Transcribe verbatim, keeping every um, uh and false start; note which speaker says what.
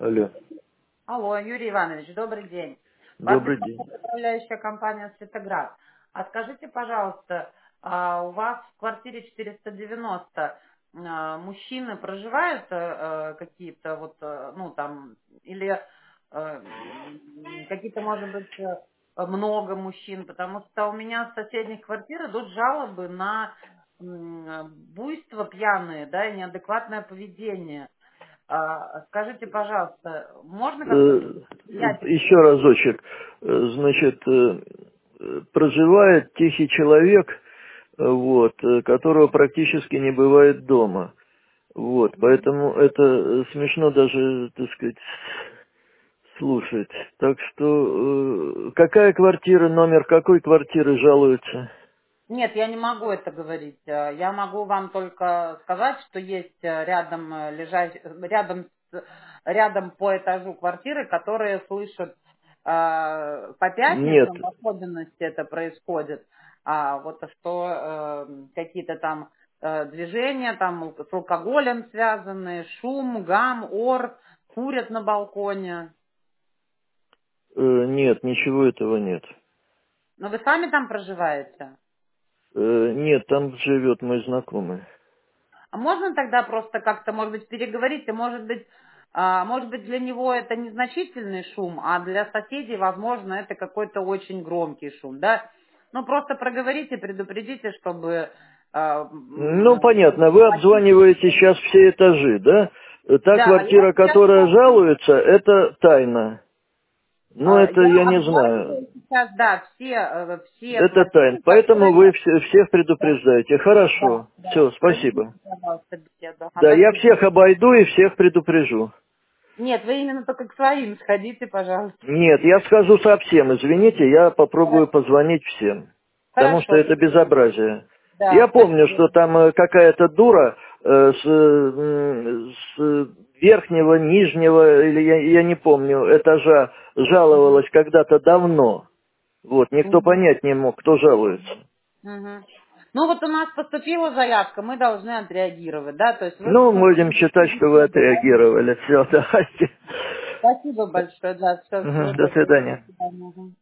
Speaker 1: Алло.
Speaker 2: Алло, Юрий Иванович, добрый день. Вас
Speaker 1: Добрый день.
Speaker 2: беспокоит управляющая компания «Светоград». А скажите, пожалуйста, а у вас в квартире четыреста девяносто а, мужчины проживают а, какие-то вот, а, ну там, или а, м, какие-то, может быть, а, много мужчин? Потому что у меня с соседних квартир идут жалобы на м, буйство пьяные, да, и неадекватное поведение. А, скажите, пожалуйста, можно как-то
Speaker 1: Э,
Speaker 2: влиять?
Speaker 1: Еще разочек. Э, Значит, э, э, проживает тихий человек, э, вот, э, которого практически не бывает дома. Вот, поэтому это э, смешно даже, так сказать, слушать. Так что, э, какая квартира, номер какой квартиры жалуется?
Speaker 2: Нет, я не могу это говорить. Э, Я могу вам только сказать, что есть э, рядом э, лежащ... рядом, с- рядом по этажу квартиры, которые слышат э, по
Speaker 1: Нет.
Speaker 2: пятницам, в особенности это происходит. А вот что э, какие-то там э, движения там с алкоголем связанные, шум, гам, ор, курят на балконе.
Speaker 1: Э, Нет, ничего этого нет.
Speaker 2: Но вы сами там проживаете?
Speaker 1: Э, Нет, там живет мой знакомый.
Speaker 2: А можно тогда просто как-то, может быть, переговорить, и может быть, а, может быть, для него это незначительный шум, а для соседей, возможно, это какой-то очень громкий шум, да? Ну, просто проговорите, предупредите, чтобы а, м,
Speaker 1: Ну,
Speaker 2: м,
Speaker 1: понятно, вы
Speaker 2: потише.
Speaker 1: обзваниваете сейчас все этажи, да? Та
Speaker 2: Да, я
Speaker 1: квартира,
Speaker 2: сейчас
Speaker 1: которая
Speaker 2: просто,
Speaker 1: жалуется, это тайна. Ну,
Speaker 2: а,
Speaker 1: это
Speaker 2: я
Speaker 1: я не знаю.
Speaker 2: обзваниваю сейчас, да, все, э, все
Speaker 1: Это тайна.
Speaker 2: квартиры,
Speaker 1: Поэтому
Speaker 2: которые...
Speaker 1: вы все- всех
Speaker 2: Да,
Speaker 1: предупреждаете.
Speaker 2: да,
Speaker 1: Хорошо.
Speaker 2: да.
Speaker 1: Все,
Speaker 2: Проведите,
Speaker 1: спасибо.
Speaker 2: пожалуйста, беседу. Ага,
Speaker 1: Да, я
Speaker 2: спасибо.
Speaker 1: всех обойду и всех предупрежу.
Speaker 2: Нет, вы именно только к своим сходите, пожалуйста.
Speaker 1: Нет, я скажу совсем, извините, я попробую
Speaker 2: Хорошо.
Speaker 1: позвонить всем. Потому что
Speaker 2: Хорошо.
Speaker 1: это безобразие. Я
Speaker 2: Да,
Speaker 1: помню,
Speaker 2: спасибо.
Speaker 1: что там э, какая-то дура э, с, э, м, с верхнего, нижнего, или я, я не помню, этажа жаловалась когда-то давно. Вот, никто
Speaker 2: Мгм.
Speaker 1: понять не мог, кто жалуется.
Speaker 2: Мгм. Ну вот у нас поступила заявка, мы должны отреагировать, да, то есть вы,
Speaker 1: Ну,
Speaker 2: мы
Speaker 1: будем считать, что вы
Speaker 2: беседу, да?
Speaker 1: отреагировали. Все, давайте.
Speaker 2: Спасибо большое, да, все, всего
Speaker 1: Мгм, до
Speaker 2: доброго, до
Speaker 1: свидания.
Speaker 2: свидания. Мгм.